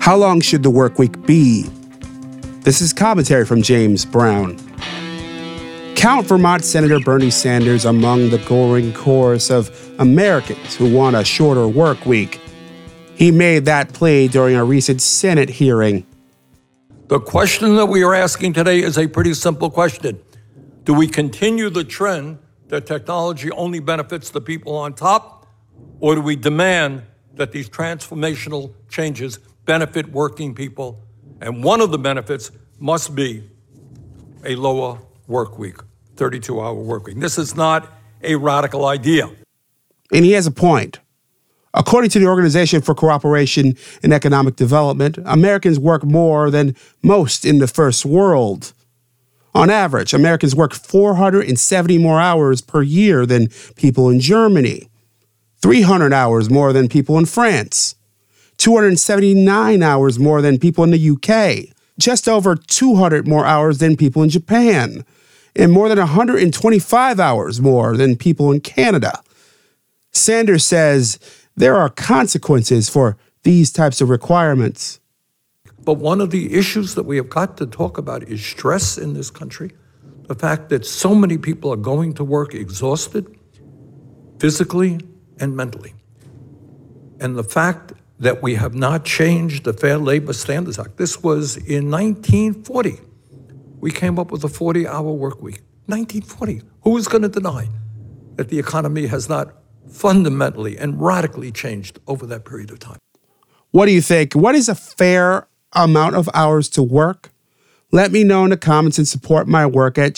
How long should the work week be? This is commentary from James Brown. Count Vermont Senator Bernie Sanders among the growing chorus of Americans who want a shorter work week. He made that plea during a recent Senate hearing. The question that we are asking today is a pretty simple question. Do we continue the trend that technology only benefits the people on top, or do we demand that these transformational changes benefit working people? And one of the benefits must be a lower work week, 32-hour work week. This is not a radical idea. And he has a point. According to the Organization for Cooperation and Economic Development, Americans work more than most in the first world. On average, Americans work 470 more hours per year than people in Germany, 300 hours more than people in France, 279 hours more than people in the UK, just over 200 more hours than people in Japan, and more than 125 hours more than people in Canada. Sanders says there are consequences for these types of requirements. But one of the issues that we have got to talk about is stress in this country. The fact that so many people are going to work exhausted, physically and mentally. And the fact that we have not changed the Fair Labor Standards Act. This was in 1940. We came up with a 40-hour work week. 1940. Who is going to deny that the economy has not fundamentally and radically changed over that period of time? What do you think? What is a fair amount of hours to work? Let me know in the comments and support my work at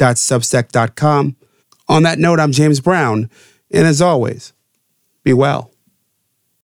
jamesbrowntv.substack.com. On that note, I'm James Brown, and as always, be well.